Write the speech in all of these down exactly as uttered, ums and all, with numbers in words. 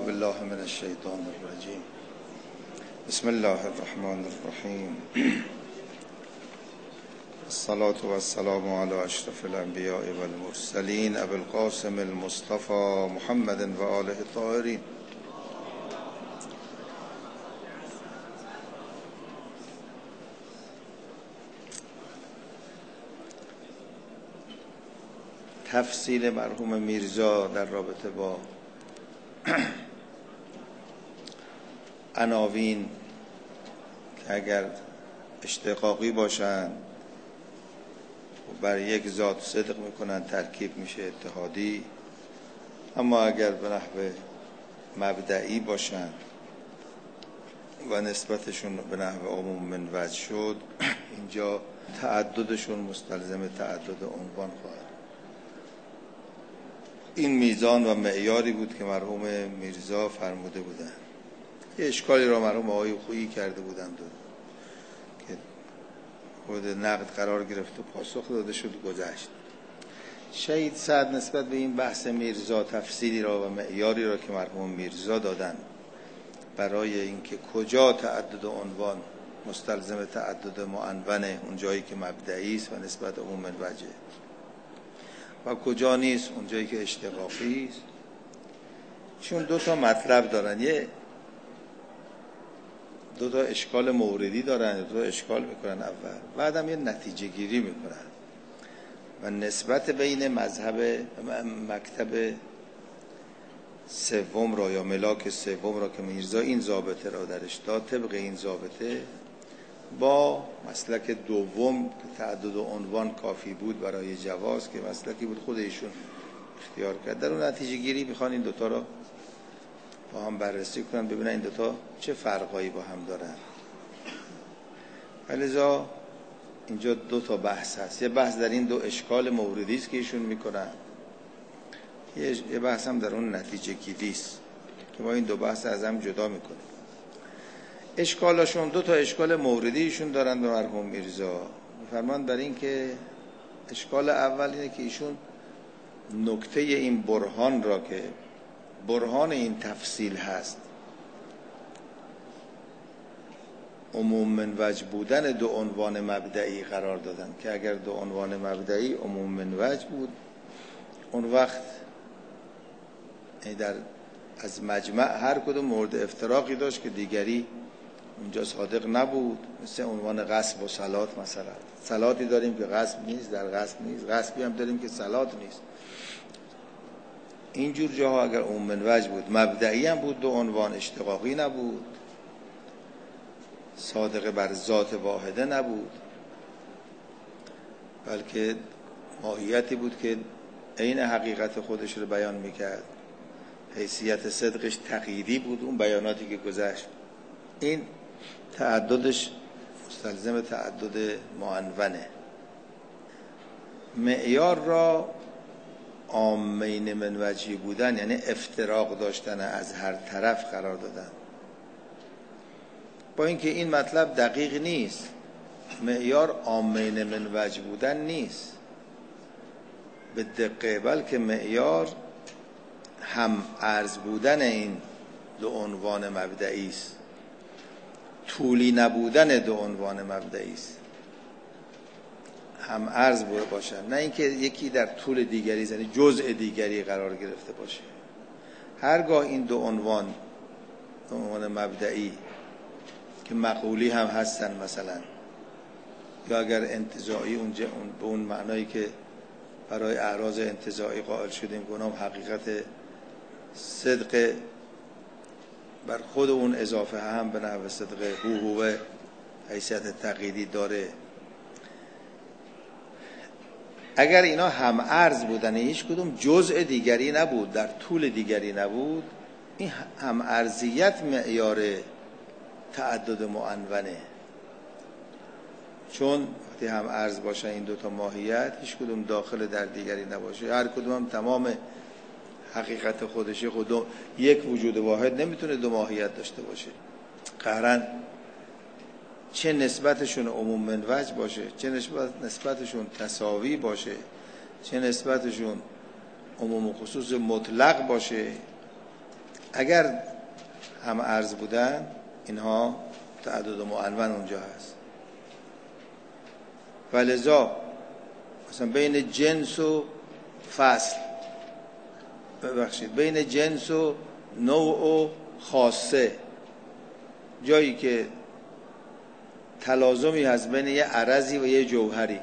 بالله من الشیطان الرجیم. بسم الله الرحمن الرحیم. الصلاة والسلام على اشرف الانبیاء والمرسلین ابی القاسم المصطفى محمد و آله الطاهرین. تفصیل مرحوم میرزا در رابطه با عناوین که اگر اشتقاقی باشن و بر یک ذات صدق میکنن ترکیب میشه اتحادی، اما اگر به نحو مبدئی باشن و نسبتشون به نحو عموم من وجه شد، اینجا تعددشون مستلزم تعدد عنوان خواهد. این میزان و معیاری بود که مرحوم میرزا فرموده بودند. یه اشکالی را مرحوم آقای خویی کرده بودند که خود نقد قرار گرفت و پاسخ داده شد گذشت. شهید سعد نسبت به این بحث میرزا تفصیلی را و معیاری را که مرحوم میرزا دادن برای اینکه کجا تعدد عنوان مستلزم تعدد معنونه، اون جایی که مبدئی است و نسبت عموم من وجه، و کجا نیست اون جایی که اشتقاقی است. چون دو تا مطلب دارن، یه دو تا اشکال موردی دارن، دو تا اشکال میکنن اول، بعدم یه نتیجه گیری میکنن و نسبت بین مذهب مکتب سوم را یا ملاک سوم را که میرزا این ضابطه را درش داد، طبق این ضابطه با مسلک دوم که تعدد عنوان کافی بود برای جواز، که مسلکی بود خود ایشون اختیار کرد، در اون نتیجه گیری میخوان این دوتا را با هم بررسی کنن، ببینن این دوتا چه فرقایی با هم دارن. لذا اینجا دو تا بحث هست. یه بحث در این دو اشکال موردی است که ایشون میکنن، یه بحث هم در اون نتیجه گیری است که ما این دو بحث از هم جدا میکنیم. اشکالشون دو تا اشکال موردی ایشون دارن به مرحوم میرزا. فرمان بر این که اشکال اول اینه که ایشون نکته این برهان را که برهان این تفصیل هست، عموم من وجه بودن دو عنوان مبدئی قرار دادن، که اگر دو عنوان مبدئی عموم من وجه بود، اون وقت در از مجمع هر کدوم مورد افتراقی داشت که دیگری اونجا صادق نبود. مثل عنوان غصب و صلات، مثلا صلاتی داریم که غصب نیست، در غصب نیست، غصبی هم داریم که صلات نیست. اینجور جاها اگر عموم من وجه بود، مبدئی هم بود، دو عنوان اشتقاقی نبود، صادق بر ذات واحده نبود، بلکه ماهیتی بود که عین حقیقت خودش رو بیان میکرد، حیثیت صدقش تقییدی بود، اون بیاناتی که گذشت، این تعددش مستلزم تعدد معنونه. معیار را عامین من وجهی بودن، یعنی افتراق داشتن از هر طرف قرار دادن، با اینکه این مطلب دقیق نیست. معیار عامین من وجه بودن نیست به دقیق، بلکه معیار هم عرض بودن این دو عنوان مبدئی است، طولی نبودن دو عنوان مبدئی است، هم عرض بوده باشن، نه اینکه یکی در طول دیگری، یعنی جزء دیگری قرار گرفته باشه. هرگاه این دو عنوان دو عنوان مبدئی که مقولی هم هستن مثلا، یا اگر انتزاعی اونجا اون به اون معنایی که برای اعراض انتزاعی قائل شدیم، گنام حقیقت صدق بر خود اون اضافه هم به نحو صدق هو هو حیثیت تقییدی داره. اگر اینا هم عرض بودن، هیچ کدوم جزء دیگری نبود، در طول دیگری نبود، این هم عرضیت معیار تعدد معنونه. چون وقتی هم عرض باشه این دوتا ماهیت هیچ کدوم داخل در دیگری نباشه، هر کدوم هم تمام حقیقت خودشه، خود یک وجود واحد نمیتونه دو ماهیت داشته باشه. قهرن چه نسبتشون عموم من وجه باشه، چه نسبتشون تساوی باشه، چه نسبتشون عموم و خصوص مطلق باشه، اگر هم ارز بودن اینها تعدد معنون اونجا هست. ولذا مثلا بین جنس و فصل، ببخشید بین جنس و نوع و خاصه، جایی که تلازمی هست بین یه عرضی و یه جوهری،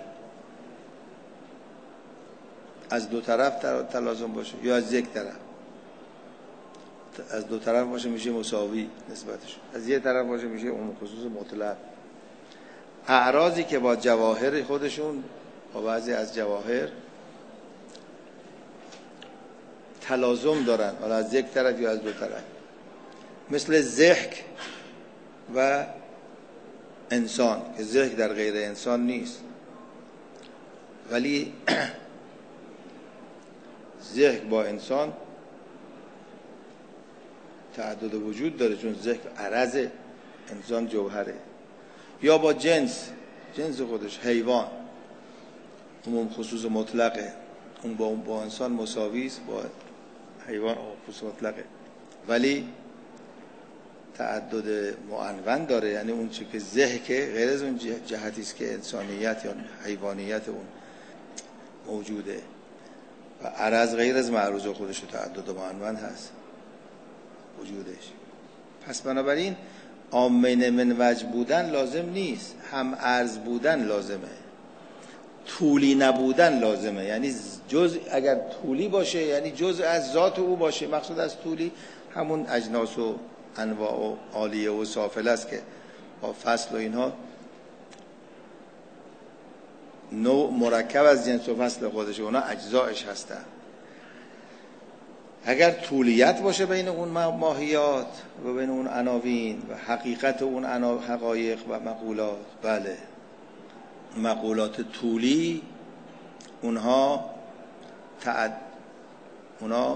از دو طرف تلازم باشه یا از یک طرف، از دو طرف باشه میشه مساوی نسبتش، از یک طرف باشه میشه اون خصوص مطلق. اعراضی که با جواهر خودشون با بعضی از جواهر تلازم دارن، حالا از یک طرف یا از دو طرف، مثل ضحک و انسان که ضحک در غیر انسان نیست، ولی ضحک با انسان تعدد وجود داره، چون ضحک عرض، انسان جوهره. یا با جنس، جنس خودش حیوان عموم خصوص مطلقه، اون با اون با انسان مساوی است، با حیوان خصوص مطلقه، ولی تعدد معنون داره، یعنی اون چیزی که ضحکه غیر از اون جهتی است که انسانیت یا حیوانیت اون موجوده، و عرض غیر از معروض خودش تعدد معنون هست وجودش. پس بنابراین عامین من وجه بودن لازم نیست، هم ارز بودن لازمه، طولی نبودن لازمه. یعنی جز اگر طولی باشه یعنی جز از ذات او باشه. مقصود از طولی همون اجناس و انواع و عالیه و سافله است که با فصل و اینها نوع مرکب از جنس و فصل خودشه، اونا اجزایش هستن. اگر طولیت باشه بین اون ماهیات و بین اون عناوین و حقیقت اون حقایق و مقولات، بله مقولات طولی اونها تعد اونا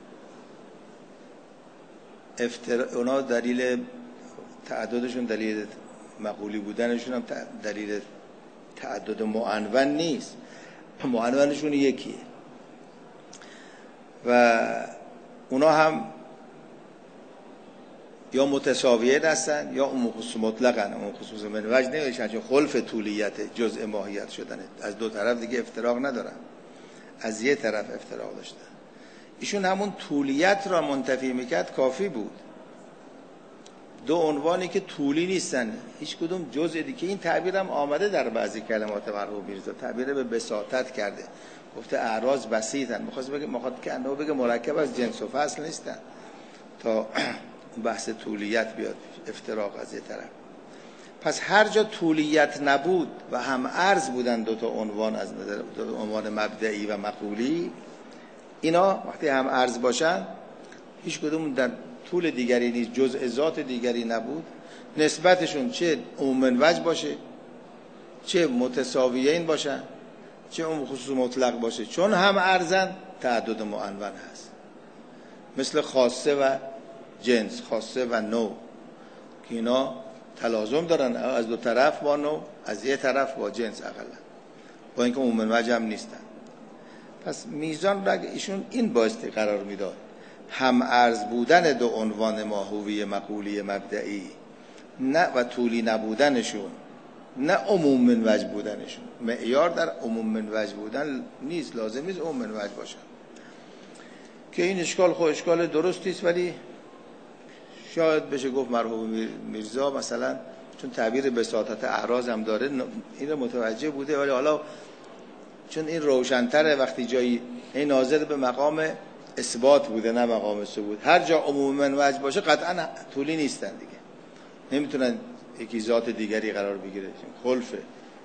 افتر... اونا دلیل تعددشون، دلیل مقولی بودنشون هم دلیل تعدد معنون نیست، معنونشون یکیه و اونا هم یا متساویه هستن یا اون خصوص مطلقن، اون خصوص من وجه نمیشن، چون خلف طولیت جزء ماهیت شدنه، از دو طرف دیگه افتراق ندارن، از یه طرف افتراق داشتن. ایشون همون طولیت را منتفی میکرد کافی بود. دو عنوانی که طولی نیستن، هیچ کدوم جزء دیگه. این تعبیر هم آمده در بعضی کلمات مرحوم میرزا، تعبیر به بساطت کرده، گفته اعراض بسیطن، میخواست بگه مخاطب که انه بگه مرکب از جنس و فصل نیستن تا بحث طولیت بیاد، افتراق از یه طرف. پس هر جا طولیت نبود و هم ارز بودن دو تا عنوان از نظر دو تا عنوان مبدئی و مقولی، اینا وقتی هم ارز باشن هیچ کدوم در طول دیگری نیست، جزء ذات دیگری نبود، نسبتشون چه عموم وجه باشه چه متساویین باشن چه اون خصوص مطلق باشه، چون هم ارزن تعدد معنون هست. مثل خاصه و جنس، خاصه و نوع که اینا تلازم دارن، از دو طرف با نوع، از یه طرف با جنس اقلا، با اینکه عموم وجه هم نیستن. پس میزان را ایشون این بایستی قرار میداد، هم ارز بودن دو عنوان ماهوی مقولی مبدئی نه و طولی نبودنشون، نه عموم من وجه بودنشون. معیار در عموم من وجه بودن نیست، لازم نیست عموم من وجه باشن، که این اشکال خود اشکال درستی است، ولی شاید بشه گفت مرحوم میرزا مثلا چون تعبیر بساطت اعراض هم داره این رو متوجه بوده، ولی حالا چون این روشن‌تره وقتی جایی این ناظر به مقام اثبات بوده نه مقام ثبوت، هر جا عموم من وجه باشه قطعا طولی نیستن دیگه، نمیتونن یکی ذات دیگری قرار بگیره، خلفه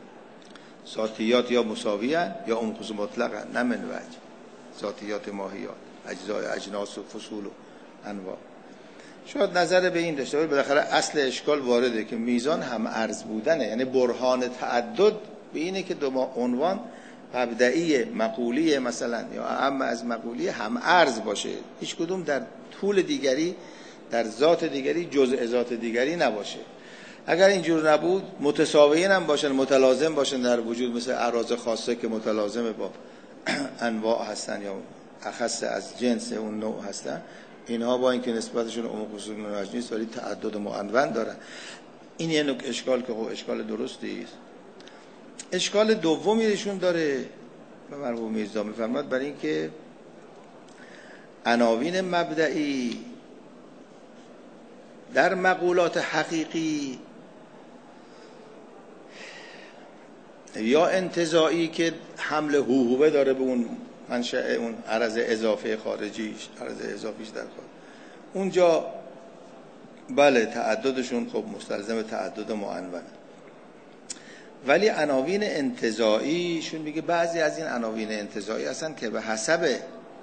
ذاتیات یا مساویان یا اون خصوص مطلقن، نه من وجه، ذاتیات ماهیات، اجزای اجناس و فصول و انواع. شاید نظر به این داشته، ولی بالاخره اصل اشکال وارده که میزان هم ارز بودنه، یعنی برهان تعدد به اینه که دو عنوان مبدئی مقولی مثلا یا اهم از مقولی هم ارز باشه، هیچ کدوم در طول دیگری در ذات دیگری جزء ذات دیگری نباشه. اگر اینجور نبود متساویین هم باشن، متلازم باشن در وجود، مثل اعراض خاصه که متلازم با انواع هستن یا اخص از جنس اون نوع هستن، اینها با اینکه نسبتشون عموم خصوص منهج نیست ولی تعدد معنون دارن. این یه نوع اشکال که خب اشکال درستی است. اشکال دومی ایشون داره و مرحوم میرزا میفرماد برای اینکه عناوین مبدئی در مقولات حقیقی یا انتزاعی که حمل هوهوه داره به اون منشأ اون عرض اضافه خارجیش، عرض اضافیش در خارج، اونجا بله تعددشون خب مستلزم تعدد معنون، ولی عناوین انتزاعی شون میگه بعضی از این عناوین انتزاعی هستن که به حسب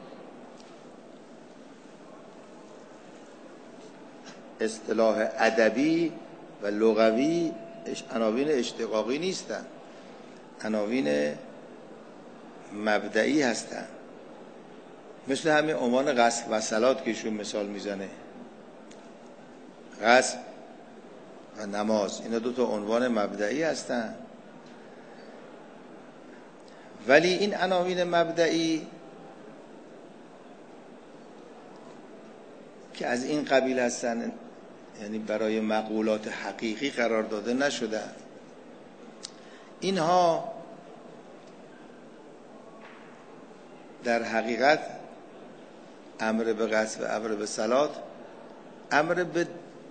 اصطلاح ادبی و لغوی عناوین اشتقاقی نیستن، عناوین مبدئی هستن. مثل همین عنوان غسل و صلات که ایشون مثال میزنه، غسل و نماز، اینا دو تا عنوان مبدئی هستن. ولی این عناوین مبدئی که از این قبیل هستن، یعنی برای مقولات حقیقی قرار داده نشدن، اینها در حقیقت امر به غسل و امر به صلات امر به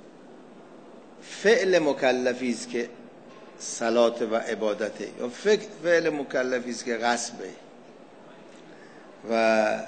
فعل مکلفی است که صلات و عبادته، یا فعل مکلفی است که غسبه، و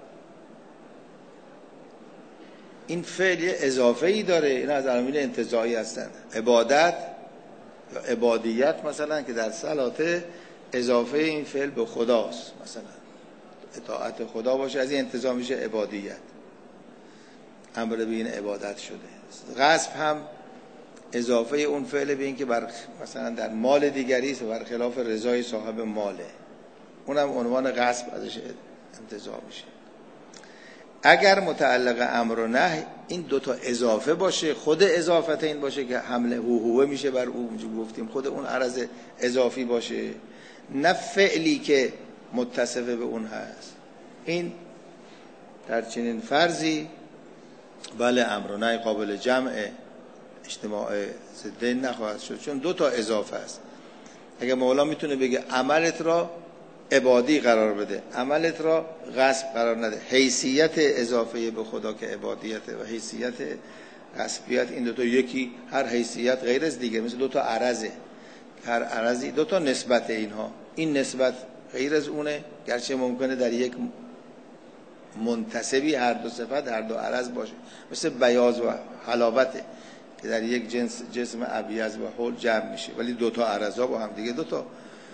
این فعل اضافه ای داره. این از عناوین انتزاعی هستن. عبادت یا عبادیت مثلا که در صلات اضافه این فعل به خداست، مثلا اطاعت خدا باشه، از این انتزاع میشه عبادیت، امر به این عبادت شده. غصب هم اضافه اون فعل به این که بر مثلا در مال دیگری است و بر خلاف رضای صاحب ماله، اونم عنوان غصب ازش انتزاع میشه. اگر متعلق امر و نهی این دوتا اضافه باشه، خود اضافت این باشه که حمله هوهوه میشه بر او، گفتیم خود اون عرض اضافی باشه، نه فعلی که متصف به اون هست، این در چنین فرضی بله امر و نهی قابل جمع اجتماع ضدین نخواهد شد، چون دو تا اضافه است. اگه مولا میتونه بگه عملت را عبادی قرار بده، عملت را غصب قرار نده، حیثیت اضافه به خدا که عبادیته و حیثیت غصبیت، این دو تا یکی، هر حیثیت غیر از دیگه، مثل دو تا عرضه، هر عرضی دو تا نسبت، اینها این نسبت غیر از اونه، گرچه ممکنه در یک منتسبی هر دو صفت هر دو عرض باشه، مثل بیاض و حلاوته که در یک جنس جسم ابیض و حول جمع میشه، ولی دو تا عرضا با هم دیگه، دو تا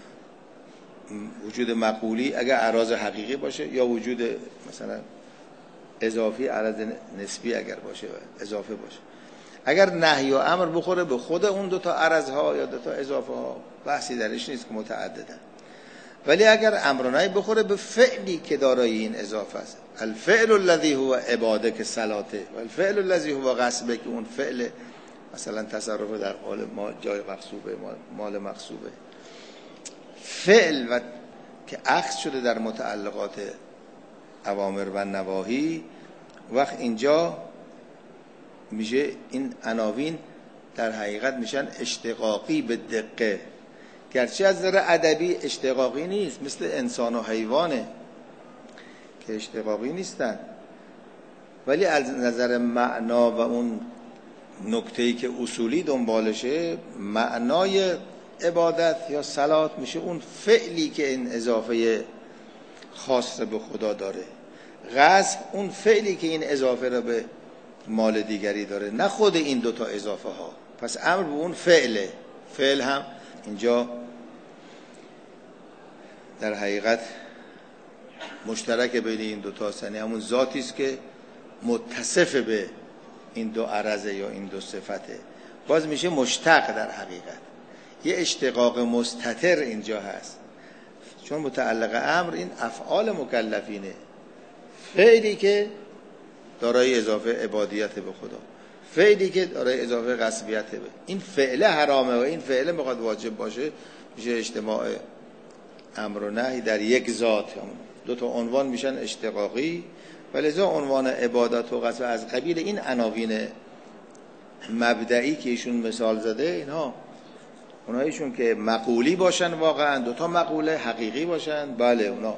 وجود مقولی اگر عرض حقیقی باشه، یا وجود مثلا اضافی عرض نسبی اگر باشه و اضافه باشه. اگر نهی و امر بخوره به خود اون دو تا عرض ها یا دو تا اضافه ها، بحثی درش نیست که متعددن. ولی اگر امر و نهی بخوره به فعلی که دارای این اضافه است، الفعل الذی هو عباده که صلاته و الفعل الذی هو غصبه که اون فعل مثلا تصرف در مال ما جای مغصوبه، مال مغصوبه، فعل و که اخذ شده در متعلقات اوامر و نواهی، وقت اینجا میشه این عناوین در حقیقت میشن اشتقاقی به دقه، گرچه از نظر ادبی اشتقاقی نیست، مثل انسان و حیوانه که اشتقاقی نیستن، ولی از نظر معنا و اون نکته‌ای که اصولی دنبالشه، معنای عبادت یا صلات میشه اون فعلی که این اضافه خاص به خدا داره، غصب اون فعلی که این اضافه را به مال دیگری داره، نه خود این دوتا اضافه ها. پس امر به اون فعله، فعل هم اینجا در حقیقت مشترک بین این دوتا است، یعنی همون ذاتی است که متصف به این دو عرضه یا این دو صفته، باز میشه مشتق. در حقیقت یه اشتقاق مستتر اینجا هست، چون متعلق امر این افعال مکلفینه، فعلی که دارای اضافه عبادیت به خدا، فعلی که دارای اضافه غصبیت به این فعل حرامه و این فعل میخواد واجب باشه، میشه اجتماع امر و نهی در یک ذات. دو تا عنوان میشن اشتقاقی ولذا عنوان عبادت و قصد از قبیل این عناوین مبدئی که ایشون مثال زده، اینها اونایشون که مقولی باشن، واقعا دوتا مقوله حقیقی باشن، بله اونا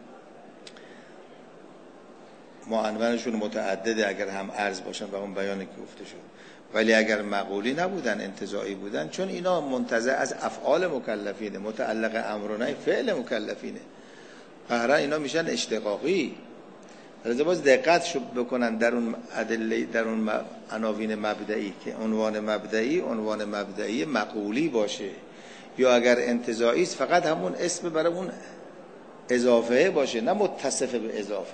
معنونشون متعدده اگر هم عرض باشن و اون بیانی که گفته شد. ولی اگر مقولی نبودن، انتزاعی بودن، چون اینا منتزع از افعال مکلفینه، متعلق امر و نهی فعل مکلفینه، قهرا اینا میشن اشتقاقی. لذا باز دقت شو بکنن در اون ادله، در اون عناوین مبدئی که عنوان مبدئی عنوان مبدئی مقولی باشه، یا اگر انتزاعی است فقط همون اسم برای اون اضافه باشه، نه متصف به اضافه.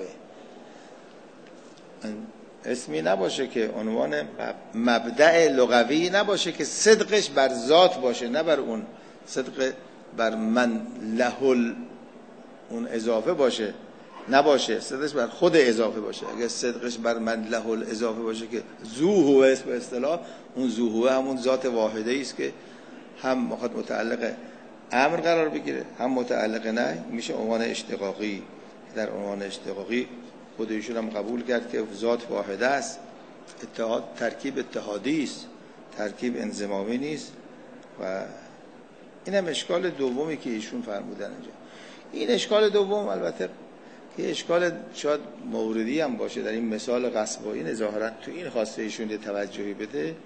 اسمی نباشه که عنوان مبدأ لغوی نباشه که صدقش بر ذات باشه، نه بر اون صدق بر من لهل اون اضافه باشه، نباشه صدقش بر خود اضافه باشه. اگر صدقش بر من لهل اضافه باشه که ذو هو اسم به اصطلاح، اون ذو هو همون ذات واحده است که هم متعلق امر قرار بگیره هم متعلق نهی، میشه عنوان اشتقاقی. در عنوان اشتقاقی خود ایشون هم قبول کرد که ذات واحده است، اتحاد ترکیب اتحادی است، ترکیب انضمامی نیست. و این هم اشکال دومی که ایشون فرمودن اینجا. این اشکال دوم البته که اشکال شاید موردی هم باشه در این مثال غصب و این ظاهرا تو این خواسته ایشون یه توجهی بده.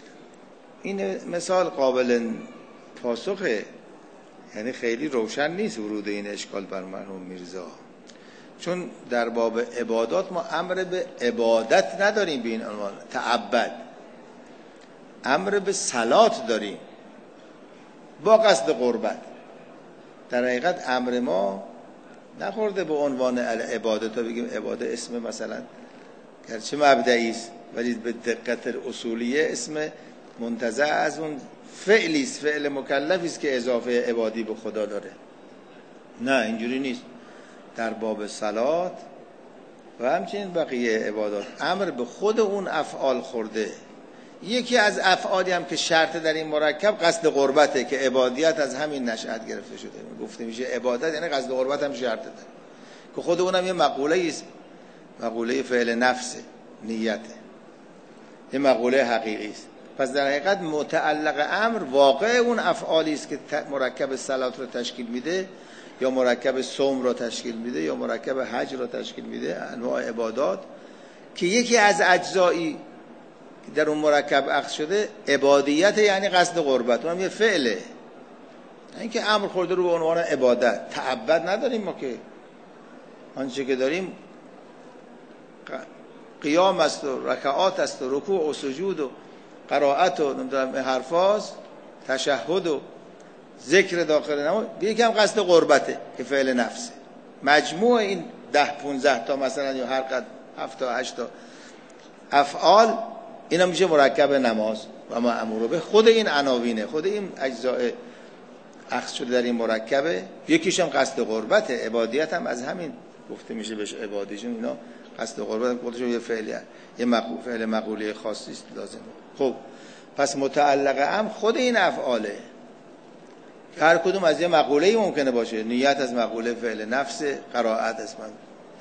این مثال قابل پاسخه، یعنی خیلی روشن نیست ورود این اشکال بر مرحوم میرزا، چون در باب عبادات ما امر به عبادت نداریم به این عنوان تعبد، امر به صلات داریم با قصد قربت. در حقیقت امر ما نخورده به عنوان عبادت تا بگیم عبادت اسم مثلا گرچه مبدئی است ولی به دقت اصولیه اسم منتزع از اون فعلی است، فعل مکلفی است که اضافه عبادی به خدا داره. نه اینجوری نیست. در باب صلات و همچنین بقیه عبادات امر به خود اون افعال خورده. یکی از افعالی هم که شرط در این مرکب قصد قربته که عبادیت از همین نشأت گرفته شده. گفته میشه عبادت یعنی قصد قربت هم شرط داره که خود اونم یه مقوله است، مقوله فعل نفسه، نیته، یه مقوله حقیقی است. پس در حقیقت متعلق امر واقع اون افعالی است که مرکب صلات رو تشکیل میده، یا مرکب صوم رو تشکیل میده، یا مرکب حج رو تشکیل میده، انواع عبادات که یکی از اجزایی در اون مرکب اخذ شده عبادیت، یعنی قصد قربت، اونم یه فعله. این که امر خورده رو به عنوان عبادت، تعبد نداریم ما که. آنچه که داریم قیام است و رکعات است و رکوع و سجود و قرائت و نمیدونم حرفاست، تشهد و ذکر داخل نماز، یکم قصد قربته که فعل نفسه. مجموع این ده پونزده تا مثلا یا هر قد هفت تا هشت تا افعال اینا میشه مرکب نماز و مأمور به. خود این عناوینه، خود این اجزاء اخذ شده در این مرکبه. یکیش هم قصد قربته، عبادیت هم از همین گفته میشه بهش عبادیشون. اینا قصد قربت خودشون یه فعلیه، یه مقول فعل مقوله خاصی است لازمه. خب پس متعلق هم خود این افعاله، هر کدوم از یه مقوله‌ای ممکنه باشه. نیت از مقوله فعل نفس، قرائت از من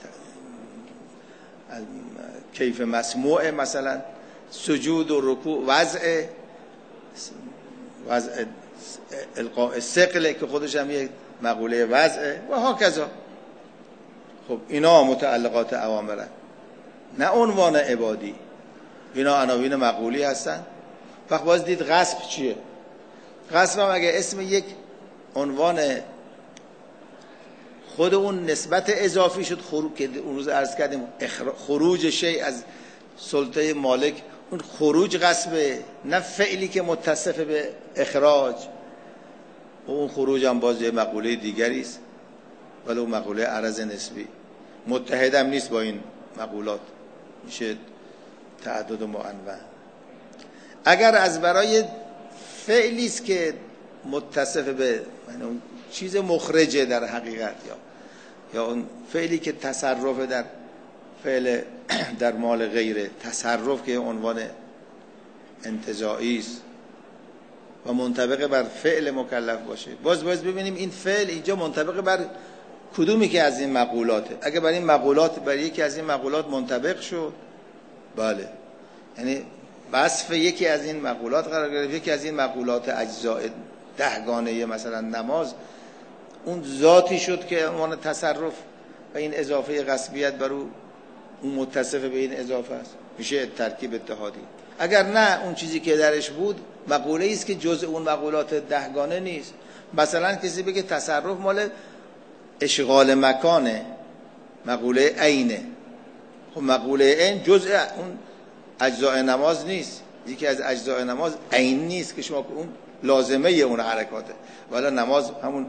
کیف مسموع، مثلا سجود و رکوع وضع وضع القاء ثقل که خودش هم یک مقوله وضعه و هاکذا. خب اینا متعلقات اوامرن، نه عنوان عبادی. اینا عناوین مقولی هستن. وقت باز دید غصب چیه؟ غصب هم اگه اسم یک عنوان خود اون نسبت اضافی شد، خروج که اون روز عرض کردیم خروج شیء از سلطه مالک، اون خروج غصبه، نه فعلی که متصف به اخراج. و اون خروج هم باز یه مقوله دیگری است، ولی اون مقوله عرض نسبی متحد هم نیست با این مقولات، میشه تعدد و معنون. اگر از برای فعلی است که متصف به یعنی اون چیز مخرجه در حقیقت، یا یا اون فعلی که تصرف در فعل در مال غیره، تصرف که عنوان انتزاعی است و منطبق بر فعل مکلف باشه. باز باز ببینیم این فعل اینجا منطبق بر کدومی که از این مقولاته. اگه برای این مقولات برای یکی از این مقولات منطبق شد، بله، یعنی وصف یکی از این مقولات قرار گرفت، یکی از این مقولات اجزاء دهگانه مثلا نماز اون ذاتی شد که عنوان تصرف و این اضافه غصبیت بر او اون متصف به این اضافه است، میشه ترکیب اتحادی. اگر نه اون چیزی که درش بود مقوله است که جزء اون مقولات دهگانه نیست. مثلا کسی بگه تصرف مال اشغال مکانه، مقوله عینه، خب مقوله عین جزء اون اجزاء نماز نیست، یکی از اجزاء نماز عین نیست که شما اون لازمه اون حرکاته، ولی نماز همون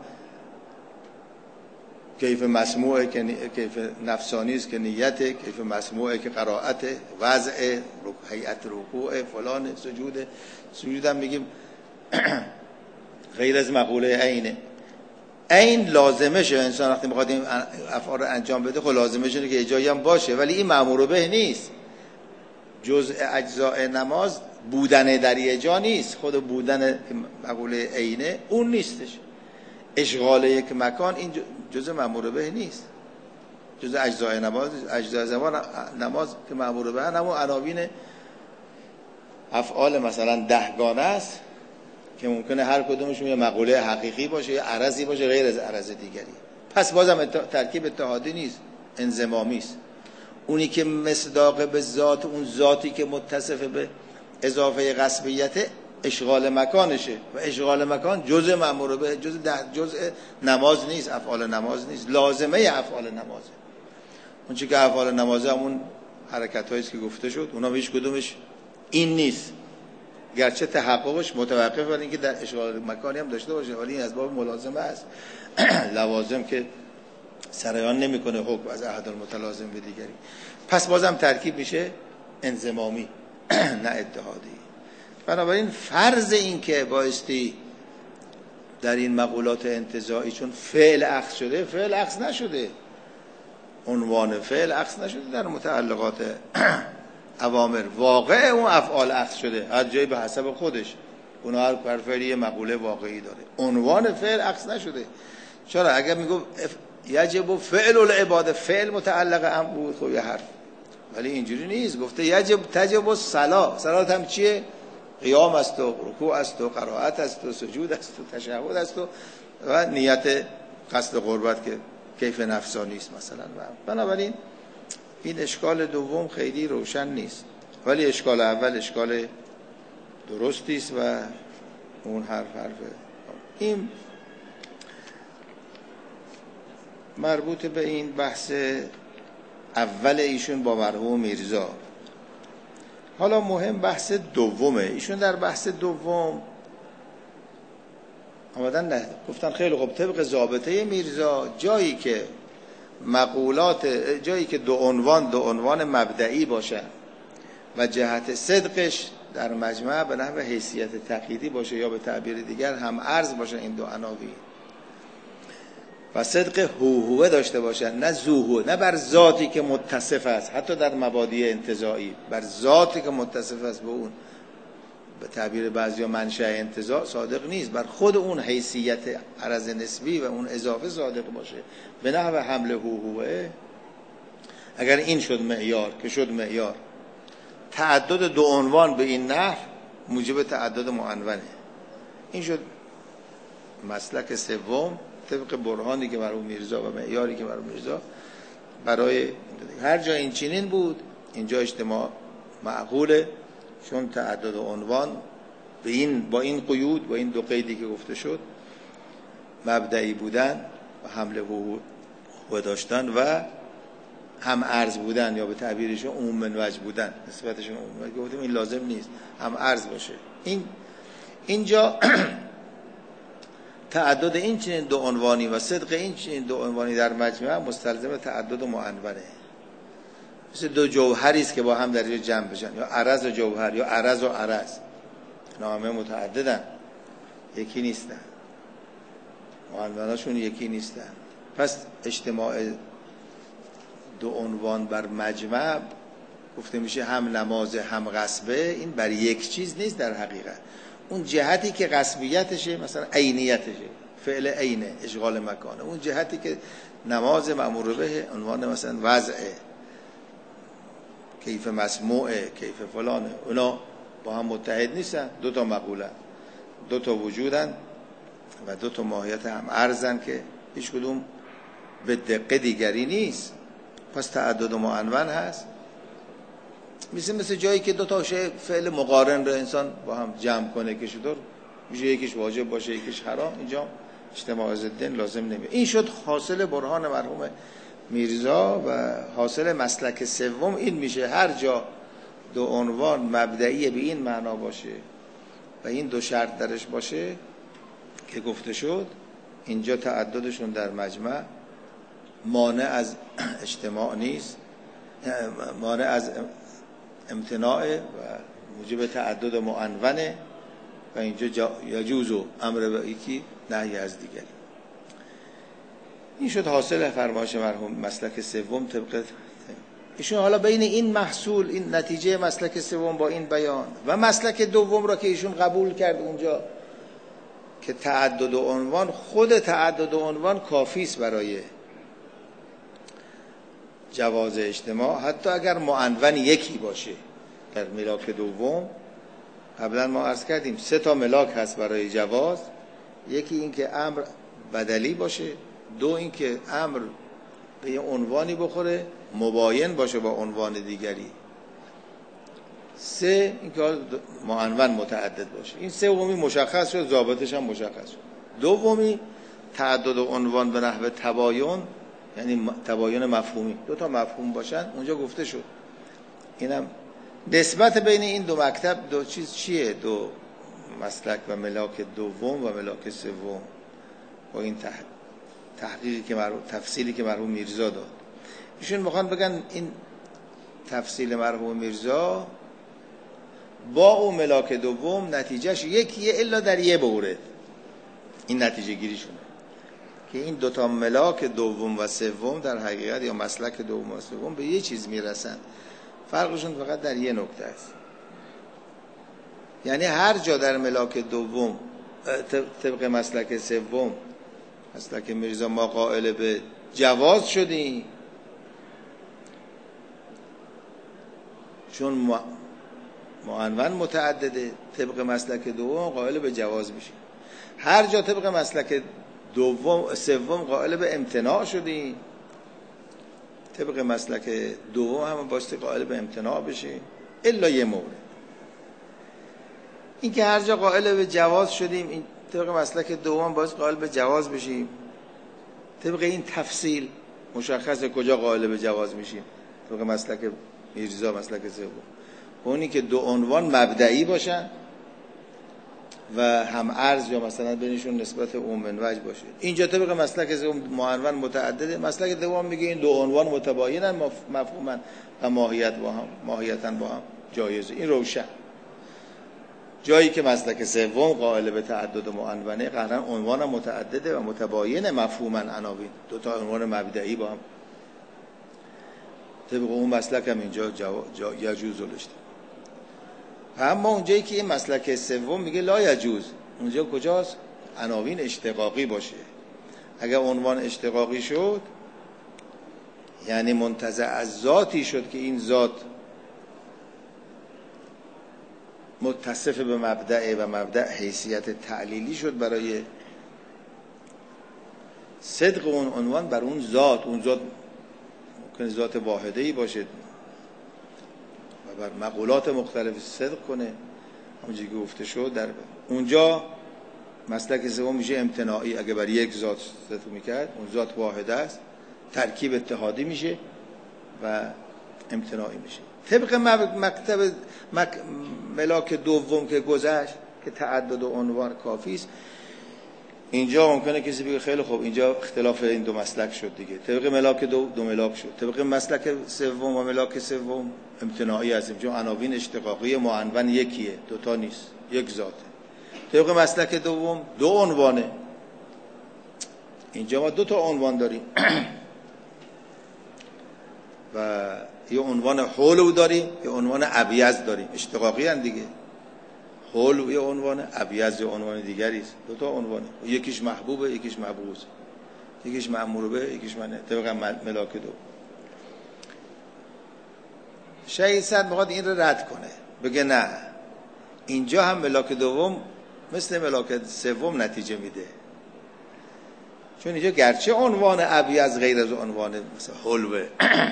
کیف مسموعه که کیف نفسانی است که نیته، کیف مسموعه که قرائته، وضع هیئت رکوع فلان، سجود سجود هم میگیم غیر از مقوله عینه. عین لازمه شه، انسان وقتی میخواد این افعال رو انجام بده خب لازمه شه که جایی هم باشه، ولی این مأمور به نیست. جزء اجزاء نماز بودن در یه جا نیست، خود بودن مقوله عینه اون نیستش. اشغال یک مکان این جزء مأمور به نیست، جزء اجزاء نماز. اجزاء زمان نماز که مأمور به همون عناوین افعال مثلا دهگانه است که ممکنه هر کدومشون یه مقوله حقیقی باشه یا عرضی باشه غیر از عرض دیگری. پس بازم ترکیب اتحادی نیست، انضمامی است. اونی که مصداق به ذات، اون ذاتی که متصف به اضافه غصبیت اشغال مکانشه و اشغال مکان جزء مأمور به جزء جزء نماز نیست، افعال نماز نیست، لازمه افعال نمازه. اون چیزی که افعال نمازه همون حرکتایی است که گفته شد، اونا هیچ کدومش این نیست، گرچه تحققش متوقف بر اینکه در اشغال مکانی هم داشته باشه، ولی این از باب ملازمه است. لوازم که سرایان نمیکنه حکم از احد المتلازم به دیگری. پس بازم ترکیب میشه انضمامی نه اتحادی. بنابراین فرض این که بایستی در این مقولات انتزاعی چون فعل اخذ شده، فعل اخذ نشده، عنوان فعل اخذ نشده در متعلقات اوامر، واقع اون افعال اخذ شده هر جایی به حسب خودش، اونا هر هر فعلی یه مقوله واقعی داره، عنوان فعل اخذ نشده. چرا اگر میگم یجب فعل العباده، فعل متعلق هم بود خب یه حرف، ولی اینجوری نیست. گفته یجب تجب الصلاه، صلات هم چیه؟ قیام است و رکوع است و قرائت است و سجود است و تشهد است و, و نیت قصد قربت که کیف نفسانی است مثلا. بنابراین این اشکال دوم خیلی روشن نیست، ولی اشکال اول اشکال درستی است و اون حرف حرفه. این مربوط به این بحث اول ایشون با مرحوم میرزا. حالا مهم بحث دومه. ایشون در بحث دوم آمدن نه گفتن خیلی خوب طبق ضابطه میرزا جایی که مقولات، جایی که دو عنوان دو عنوان مبدئی باشه و جهت صدقش در مجمع به نحو حیثیت تقییدی باشه یا به تعبیر دیگر هم عرض باشه این دو عناوین و صدق هوهوه داشته باشه، نه زوهو، نه بر ذاتی که متصف است، حتی در مبادی انتزاعی بر ذاتی که متصف است به اون به تعبیر بعضیا منشأ انتزاع صادق نیست، بر خود اون حیثیت عرض نسبی و اون اضافه صادق باشه به نحو حمل هوهوه. اگر این شد معیار که شد معیار، تعدد دو عنوان به این نحو موجب تعدد معنونه. این شد مسلک سوم طبق برهانی که مرحوم میرزا و معیاری که مرحوم میرزا برای هر جا این چنین بود، اینجا اجتماع معقوله، چون تعدد عنوان به این با این قیود، با این دو قیدی که گفته شد مبدئی بودن و حمله و داشتن و هم عرض بودن یا به تعبیرشون عموم من وجه بودن، نسبتشون عموم وجه، گفتیم این لازم نیست هم عرض باشه. این اینجا تعدد این چنین دو عنوانی و صدق این چنین دو عنوانی در مجمع مستلزم تعدد معنونه. مثل دو جوهری است که با هم در جمع بشن، یا عرض و جوهر یا عرض و عرض، نامه متعددن یکی نیستن، معنوناشون یکی نیستن. پس اجتماع دو عنوان بر مجمع گفته میشه هم نماز هم غصبه، این بر یک چیز نیست در حقیقت. اون جهتی که غصبیتشه مثلا عینیتشه، فعل عینه اشغال مکانه، اون جهتی که نماز مأمور به عنوان مثلا وضعه، کیف مسموعه، کیف فلانه، اونا با هم متحد نیستن، دو تا مقولن، دو تا وجودن و دو تا ماهیت هم ارزن که هیچ کدوم به دقیق دیگری نیست. پس تعدد و معنون هست. مثل مثل جایی که دو تا شی فعل مقارن رو انسان با هم جمع کنه که چطور میشه یکیش واجب باشه یکیش حرام، اینجا اجتماع ضدین لازم نمیاد. این شد حاصل برهان مرحوم میرزا و حاصل مسلک سوم این میشه هر جا دو عنوان مبدئی به این معنا باشه و این دو شرط درش باشه که گفته شد، اینجا تعددشون در مجمع مانع از اجتماع نیست، مانع از امتناع و موجب تعدد و معنونه و اینجا یجوز و امر به یکی نهی از دیگری. این شد حاصل فرمایش مرحوم مسلک سوم طبق ایشون. حالا بین این محصول، این نتیجه مسلک سوم با این بیان و مسلک دوم را که ایشون قبول کرد اونجا که تعدد و عنوان، خود تعدد و عنوان کافی است برای جواز اجتماع، حتی اگر معنون یکی باشه. در ملاک دوم قبلا ما عرض کردیم سه تا ملاک هست برای جواز، یکی این که امر بدلی باشه، دو این که امر به یه عنوانی بخوره مباین باشه با عنوان دیگری، سه این که معنون متعدد باشه. این سومی مشخص شد، ضابطش هم مشخص شد. دومی تعدد و عنوان به نحو تباین، یعنی تباین مفهومی، دو تا مفهوم باشن، اونجا گفته شد. اینم نسبت بین این دو مکتب دو چیز چیه؟ دو مسلک و ملاک دوم و ملاک سوم با این تحقیقی که مرحوم تفصیلی که مرحوم میرزا داد. ایشون میخوان بگن این تفصیل مرحوم میرزا با اون ملاک دوم نتیجهش یکیه الا در یه بوره. این نتیجه گیریشونه که این دوتا ملاک دوم و سوم در حقیقت یا مسلک دوم و سوم به یه چیز میرسن، فرقشون فقط در یه نکته است. یعنی هر جا در ملاک دوم طبق مسلک سوم، مسلک میرزا، ما قائل به جواز شدیم چون معنون متعدده، طبق مسلک دوم قائل به جواز میشیم. هر جا طبق مسلک دوم سوم قائل به امتناع شدیم، طبق مسلک دوم هم باستی قائل به امتناع بشیم الا یه مورد. این که هر جا قائل به جواز شدیم، این طبق مسلک دوم باز قائل به جواز بشیم. طبق این تفصیل مشخصه کجا قائل به جواز میشیم، طبق مسلک میرزا مسلک سوم، اونی که دو عنوان مبدئی باشن و هم ارز یا مثلا بینشون نسبت عموم وجه باشه. اینجا طبق مسلک سوم معنون متعدده، مسلک دوم میگه این دو عنوان متباینن مفهوما و ماهیت با هم ماهیتا با هم جایزه. این روشن. جایی که مسلک سوم قائل به تعدد و معنونه، قطعا عنوان متعدده و متباین مفهوما عناوین، دو تا عنوان مبدئی با هم. طبق اون مسلک هم اینجا جا یجوز لشته. اما اونجایی که این مسلک سوم میگه لا یجوز، اونجا کجاست؟ عناوین اشتقاقی باشه. اگر عنوان اشتقاقی شد یعنی منتزع از ذاتی شد که این ذات متصف به مبدأ و مبدأ حیثیت تعلیلی شد برای صدق اون عنوان بر اون ذات. اون ذات ممکن ذات واحده‌ای باشه و بر مقولات مختلف صدق کنه، همونجوری که گفته شد. در اونجا مسلک سوم میشه امتناعی. اگه بر یک ذات صدق میکرد، اون ذات واحده است، ترکیب اتحادی میشه و امتناعی میشه. طبق مکتب مک... ملاک دوم که گذشت که تعدد و عنوان کافی است، اینجا ممکنه کسی بگه خیلی خوب اینجا اختلاف این دو مسلک شد دیگه. طبق ملاک دو دو ملاک شد، طبق مسلک سوم و ملاک سوم امتناعی هستیم چون عناوین اشتقاقی معنون یکیه، دوتا نیست، یک ذاته. طبق مسلک دوم دو عنوانه، اینجا ما دو تا عنوان داریم و یه عنوان حول داریم، یه عنوان ابیض داریم، اشتقاقی هم دیگه. حول یه عنوان، ابیض یه عنوان دیگری است، دو تا عنوانه، یکیش محبوبه یکیش مبغوض. یکیش مأمور به، یکیش منه طبق ملاک دو. شهید صدر میخواد این رو رد کنه، بگه نه اینجا هم ملاک دوم مثل ملاک سوم نتیجه میده، چون اینجا گرچه عنوان ابی از غیر از عنوان مثلا حلوه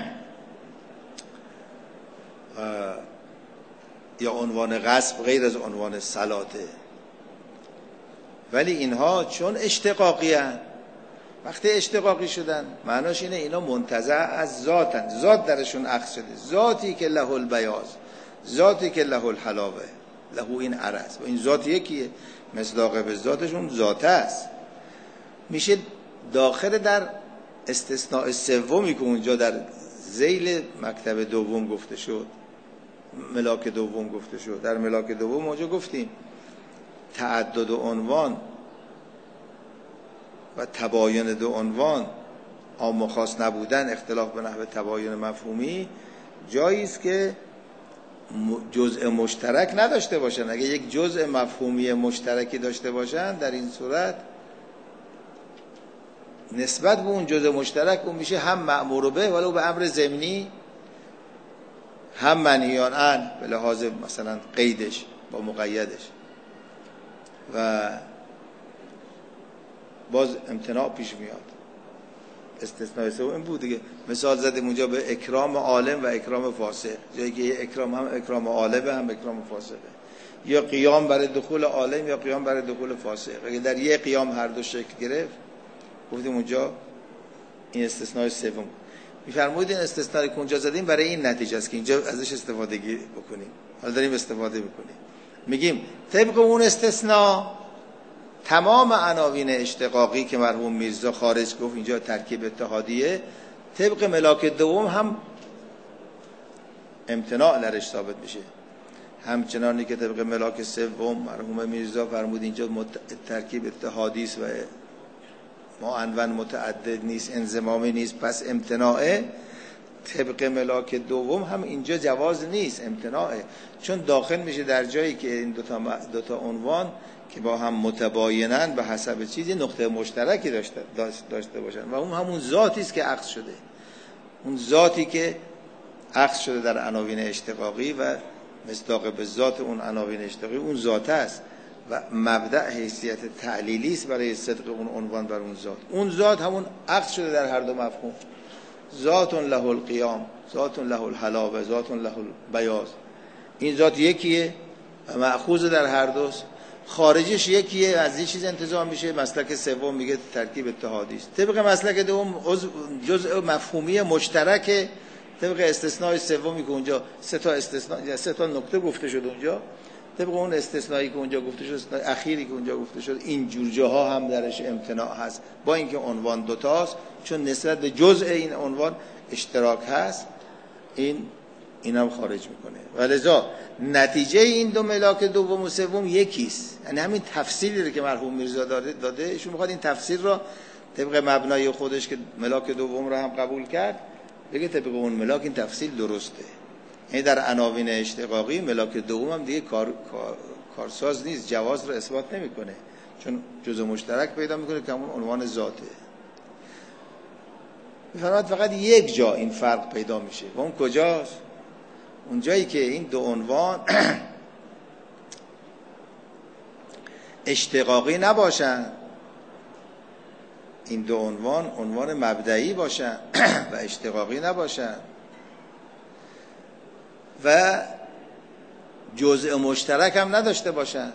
یا عنوان غصب غیر از عنوان صلاته، ولی اینها چون اشتقاقی هن، وقتی اشتقاقی شدن معناش اینه اینا منتزع از ذاتن، ذات درشون اخذ شده، ذاتی که له البیاض، ذاتی که له الحلاوه، له این عرض، و این ذات یکیه، مصداق به ذاتشون ذات است. میشه داخل در استثناء سومی که اونجا در ذیل مکتب دوم گفته شد، ملاک دوم گفته شد، در ملاک دوم اونجا گفتیم تعدد عنوان و تباین دو عنوان، عام و خاص نبودن، اختلاف به نحو تباین مفهومی، جایی است که جزء مشترک نداشته باشن. اگه یک جزء مفهومی مشترکی داشته باشن، در این صورت نسبت به اون جزء مشترک اون میشه هم مأمور به ولو به امر ضمنی، هم منهیان عنه به لحاظ مثلا قیدش با مقیدش، و باز امتناع پیش میاد. استثناء سوم این بود دیگه، مثال زدیم اونجا به اکرام عالم و اکرام فاسق، جایی که اکرام هم اکرام عالمه هم اکرام فاسقه، یا قیام برای دخول عالم یا قیام برای دخول فاسق. اگه در یک قیام هر دو شکل گرفت، گفتیم اونجا این استثناء سوم. می‌فرمایید این استثناءی که اونجا زدیم برای این نتیجه است که اینجا ازش استفاده بکنیم. حالا داریم استفاده می‌کنیم. میگیم طبق اون استثناء تمام عناوین اشتقاقی که مرحوم میرزا خارج گفت اینجا ترکیب اتحادیه، طبق ملاک دوم هم امتناع درش ثابت میشه، همچنانی که طبق ملاک سوم مرحوم میرزا فرمود اینجا ترکیب اتحادی است و معنون متعدد نیست، انضمامی نیست، پس امتناعه. طبق ملاک دوم هم اینجا جواز نیست، امتناعه، چون داخل میشه در جایی که این دوتا, دوتا عنوان که با هم متباینن به حسب چیزی نقطه مشترکی داشته, داشته باشن، و اون همون ذاتی است که اخذ شده، اون ذاتی که اخذ شده در عناوین اشتقاقی و مصداق به ذات اون عناوین اشتقاقی اون ذات است و مبدأ حیثیت تعلیلی است برای صدق اون عنوان بر اون ذات. اون ذات همون اخذ شده در هر دو مفهوم، ذات له القیام، ذات له الحلاوه، ذات له البیاض. این ذات یکیه و مأخوذ در هر دوست، خارجش یکیه، از این چیز انتزاع میشه. مسلک سوم میگه ترکیب اتحادی است. طبق مسلک دوم جزء مفهومی مشترک، طبق استثناء سومی که اونجا سه تا استثناء سه تا نکته گفته شد اونجا، طبق اون استثنایی که اونجا گفته شد، اخیری که اونجا گفته شد، این جور جاها هم درش امتناع هست، با اینکه عنوان دوتاست، چون نسبت به جزء این عنوان اشتراک هست، این اینم خارج میکنه. ولذا نتیجه این دو ملاک دوم و سوم یکیست، یعنی همین تفسیری که مرحوم میرزا داده داده ایشون میخواد این تفسیر را طبق مبنای خودش که ملاک دوم را هم قبول کرد بگه طبق اون ملاک این تفسیر درسته. یعنی در عناوین اشتقاقی ملاک دوم هم دیگه کار، کار، کارساز نیست، جواز را اثبات نمیکنه، چون جزء مشترک پیدا میکنه که همون عنوان ذاته. میفرماید فقط یک جا این فرق پیدا میشه و اون کجاست؟ اون جایی که این دو عنوان اشتقاقی نباشن، این دو عنوان عنوان مبدئی باشن و اشتقاقی نباشن و جزء مشترک هم نداشته باشن،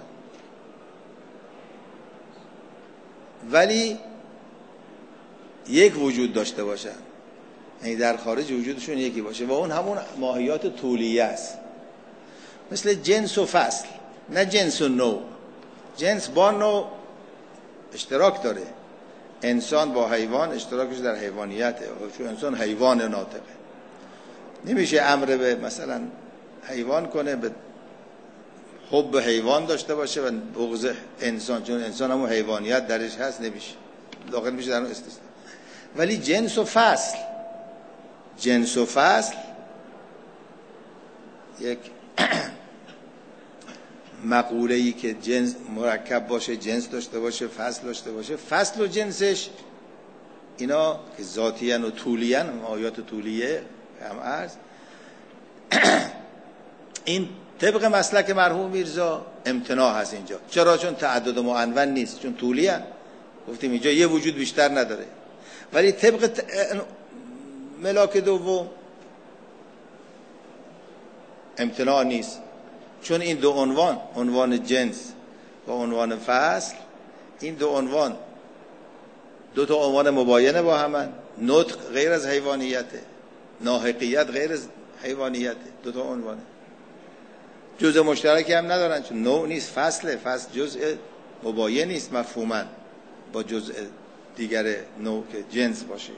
ولی یک وجود داشته باشن، یعنی در خارج وجودشون یکی باشه و اون همون ماهیات طولیه است، مثل جنس و فصل، نه جنس و نوع. جنس با نوع اشتراک داره، انسان با حیوان اشتراکش در حیوانیته، چون انسان حیوان ناطقه، نمیشه امر به مثلا حیوان کنه، به حب حیوان داشته باشه و بغض انسان، چون انسان همون حیوانیت درش هست، نمیشه، داخل میشه در اون استثناء. ولی جنس و فصل، جنس و فصل یک مقوله‌ای که جنس مرکب باشه، جنس داشته باشه، فصل داشته باشه، فصل و جنسش اینا که ذاتیان و طولیان، آیات طولیه هم عرض، این طبق مسلک مرحوم میرزا امتناع هست اینجا. چرا؟ چون تعدد معنون نیست، چون طولیان. گفتیم اینجا یه وجود بیشتر نداره. ولی طبق ملاک دوم امتناع نیست، چون این دو عنوان، عنوان جنس و عنوان فصل، این دو عنوان دو تا عنوان مباینه با همن. نطق غیر از حیوانیته، ناحقیت غیر از حیوانیته، دو تا عنوانه. جزء مشترکی هم ندارن، چون نوع نیست، فصله. فصل جزء مباین نیست مفهوما با جزء دیگر نوع که جنس باشه.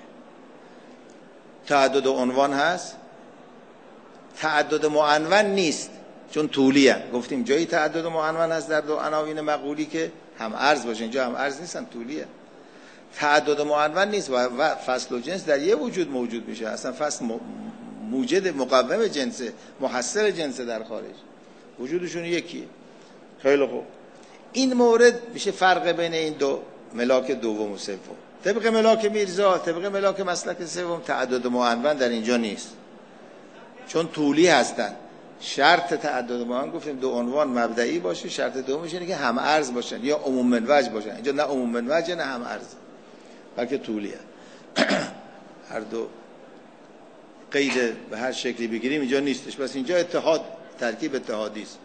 تعدد عنوان هست، تعدد معنون نیست چون طولی هم. گفتیم جایی تعدد معنون هست در دو عناوین مقولی که هم عرض باشه، اینجا هم عرض نیستن، طولی هم. تعدد معنون نیست و فصل و جنس در یه وجود موجود میشه. اصلا فصل موجد مقوم جنسه، محصل جنسه در خارج، وجودشون یکیه. خیلی خوب، این مورد میشه فرق بین این دو ملاک دوم و سوم. طبق ملاک میرزا، طبق ملاک مسلک سوم، تعدد معنون در اینجا نیست، چون طولی هستن. شرط تعدد معنون گفتیم دو عنوان مبدئی باشه، شرط دومش اینه که هم عرض باشن یا عموم من وجه باشن. اینجا نه عموم من وجه نه هم عرض، بلکه طولیه. هر دو قید به هر شکلی بگیریم اینجا نیستش، بس اینجا اتحاد، ترکیب اتحادی است،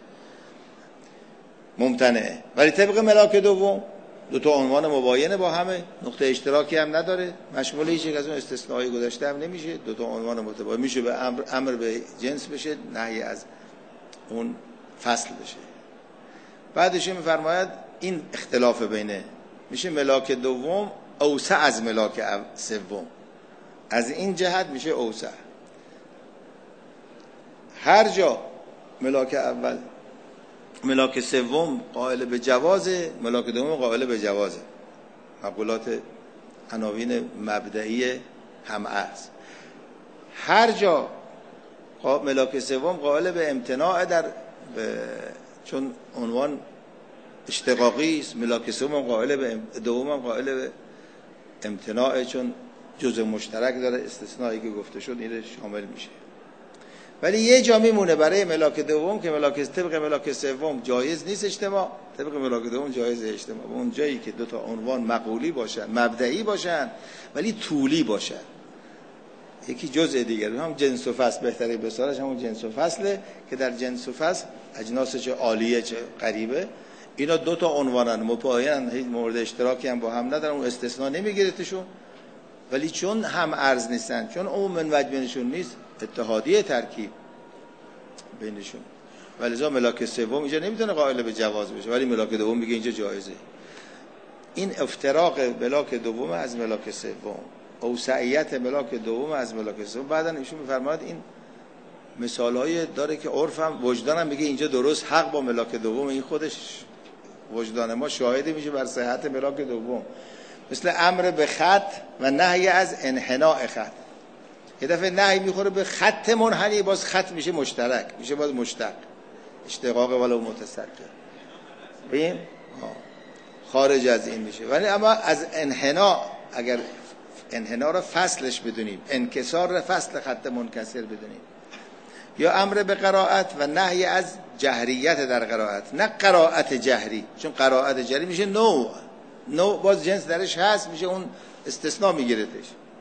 ممتنعه. ولی طبق ملاک دوم دو تا عنوان مباینه با همه، نقطه اشتراکی هم نداره، مشمول هیچ یک از اون استثناءی گذاشته هم نمیشه. دو تا عنوان متباین میشه به امر, امر به جنس بشه، نهی از اون فصل بشه. بعدش میفرماید این اختلاف بینه میشه ملاک دوم اوسع از ملاک سوم، از این جهت میشه اوسع. هر جا ملاک اول ملاک سوم قائل به جوازه، ملاک دوم قائل به جوازه. مقولات عناوین مبدئی هم عرض. هر جا ملاک سوم قائل به امتناع در به چون عنوان اشتقاقی است، ملاک سوم قائل به دوم قائل به امتناع چون جزء مشترک داره، استثنایی که گفته شد این شامل میشه. ولی یه جا میمونه برای ملاک دوم که ملاک طبق ملاک سوم جایز نیست اجتماع، طبق ملاک دوم جایز اجتماع. اون جایی که دو تا عنوان مقولی باشن، مبدئی باشن، ولی طولی باشن. یکی جزء دیگر، هم جنس و فصل بهتره بسارش، همون جنس و فصله که در جنس و فصل اجناس چه عالیه چه قریبه، اینا دو تا عنوانن مباینن، هیچ مورد اشتراکی هم با هم ندارن، اون استثناء نمیگیرتشون. ولی چون هم عرض نیستن، چون عموم من وجه بینشون نیست، اتحادیه ترکیب بینشون، ولذا ملاک سوم اینجا نمیتونه قائل به جواز بشه، ولی ملاک دوم میگه اینجا جایزه. این افتراق ملاک دوم از ملاک سوم، اوسعیت ملاک دوم از ملاک سوم. بعدن ایشون میفرماید این مثالایی داره که عرفم وجدانم میگه اینجا درست حق با ملاک دوم، این خودش وجدان ما شاهدی میشه بر صحت ملاک دوم. مثل امر به خط و نهی از انحناء خط. یه دفعه نهی میخوره به خط منحنی، باز خط میشه مشترک، میشه باز مشتق، اشتقاق ولو متصدر. ببین خارج از این میشه. ولی اما از انحناء، اگر انحناء رو فصلش بدونیم، انکسار فصل خط منکسر بدونیم، یا امر به قرائت و نهی از جهریت در قرائت، نه قرائت جهری، چون قرائت جهری میشه نوع، نوع باز جنس درش هست، میشه اون استثناء میگیرتش.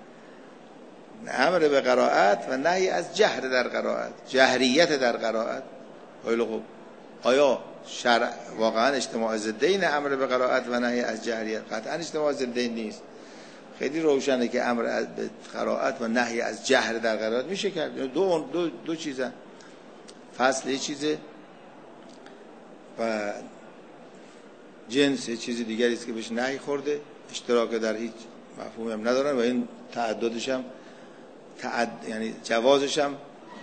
امر به قرائت و نهی از جهر در قرائت، جهریت در قرائت. خیلی خوب، آیا شرع واقعا اجتماع ضدین امر به قرائت و نهی از جهریت؟ قطعا اجتماع ضدین نیست. خیلی روشنه که امر به قرائت و نهی از جهر در قرائت میشه کرد. دو دو دو چیزن، فصل یه چیزه و جنس یه چیز دیگری است که بهش نهی خورده، اشتراک در هیچ مفهومی هم ندارن و این تعددش هم تعد... یعنی جوازش هم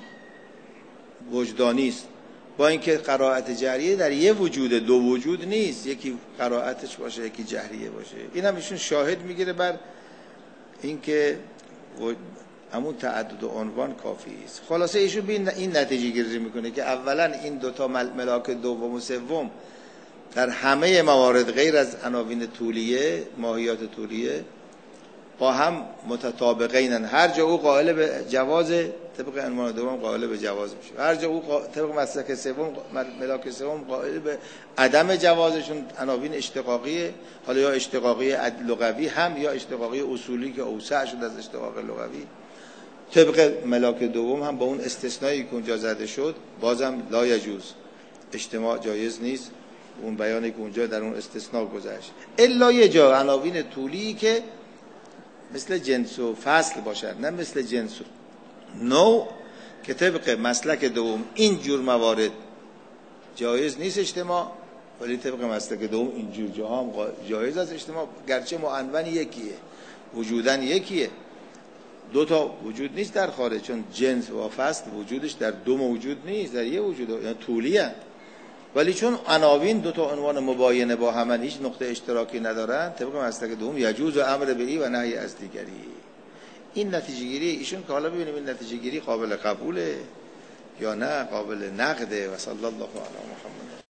وجدانی است. با اینکه قرائت جهریه در یه وجود، دو وجود نیست، یکی قرائتش باشه یکی جهریه باشه. این هم ایشون شاهد میگیره بر اینکه و... همون تعدد عنوان کافی است. خلاصه ایشون بین این نتیجه گیری میکنه که اولا این دوتا ملاک دوم و سوم در همه موارد غیر از عناوین طولیه، ماهیات طولیه، با هم متطابقینن. هر جا او قائل به جواز طبق عنوان دوم قائل به جواز میشه، هر جا او قا... طبق مسلک سوم ملاک سوم قائل به عدم جوازشون. عناوین اشتقاقیه، حالا یا اشتقاقی لغوی هم یا اشتقاقی اصولی که اوسع شد از اشتقاق لغوی. طبق ملاک دوم هم با اون استثنایی که اونجا زده شد بازم لا یجوز، اجتماع جایز نیست. اون بیانی که اونجا در اون استثناء گذشت الا یه جا عناوین طولی که مثل جنس و فصل باشد، نه مثل جنس و نوع که طبق مسلک دوم این جور موارد جایز نیست اجتماع، ولی طبق مسلک دوم این جور جاها هم جایز است اجتماع، گرچه معنون یکیه، وجودن یکیه، دو تا وجود نیست در خارج، چون جنس و فصل وجودش در دو موجود نیست، در یه وجود، یعنی طولی هست. ولی چون عناوین دو تا عنوان مباینه با هم هیچ نقطه اشتراکی ندارن، طبق مسلک دوم یجوز و امر بهی و نهی از دیگری. این نتیجه گیری ایشون که حالا ببینیم این نتیجه گیری قابل قبوله یا نه قابل نقده. و صلی الله علی محمد.